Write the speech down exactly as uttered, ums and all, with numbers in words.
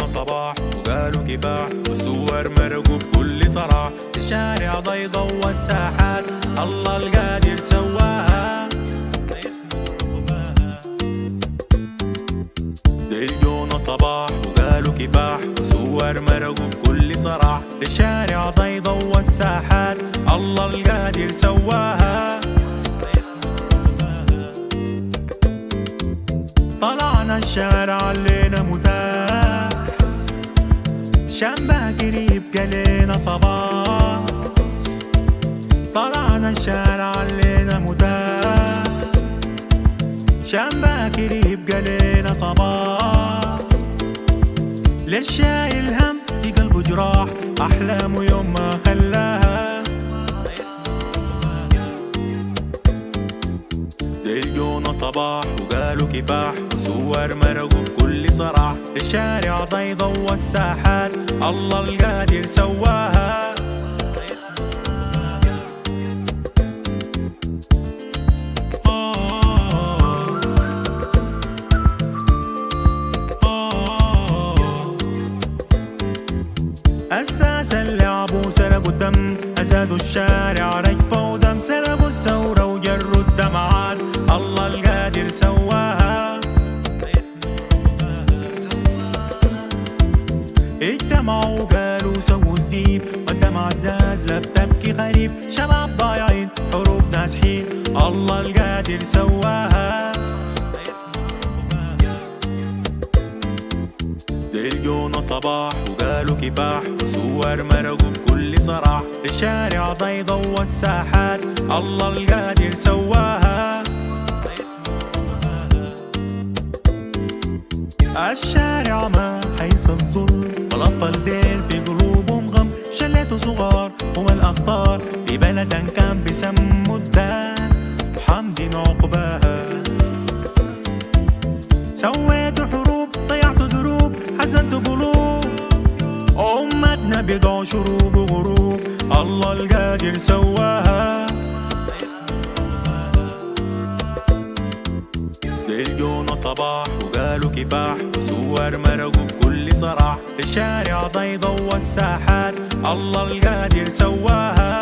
صباح وقالوا كفاح، والصور مرقوا بكل صراح. الشارع ضيضة والساحات الله القادر سواها. دلجونا صباح وقالوا كفاح، وصور مرقوا بكل صراح. الشارع ضيضة والساحات الله القادر سواها. طلعنا الشارع علينا متاح، شام قريب قلينا صباح. طلعنا الشارع علينا متاح، شام قريب قلينا صباح. للشايل هم في قلبه جراح، أحلامه يوم ما خلاها. دلجونا صباح وقالوا كفاح، وصور مرقوا بكل صراح. الشارع ضيضة والساحات الله القادر سواها. أساس اللعب وسرقوا الدم، أزادوا الشارع رجفة ودم. سرقوا الثورة وجروا الدمعات الله القادر سواها. اجتمعوا وقالوا سووا الزيب، والدمعة نازلة بتبكي خريف. شباب ضايعين حروب نازحين الله القادر سواها. دلجونا صباح وقالوا كفاح، وصور مرقوا بكل صراح. الشارع ضيضة والساحات الله القادر سواها. الشارع ما حيس الظلم، والأطفال في قلوبهم غم. شلته صغار وما الأخطار، في بلد كان بسموا الدان وحمدين عقباها. سويتوا حروب ضيعتوا دروب، حزنتوا قلوب أمتنا بيضعوا شروق وغروب الله القادر سواها. دلجونا صباح وقالوا كفاح، وصور مرقوا بكل صراح. الشارع ضيضة والساحات الله القادر سواها.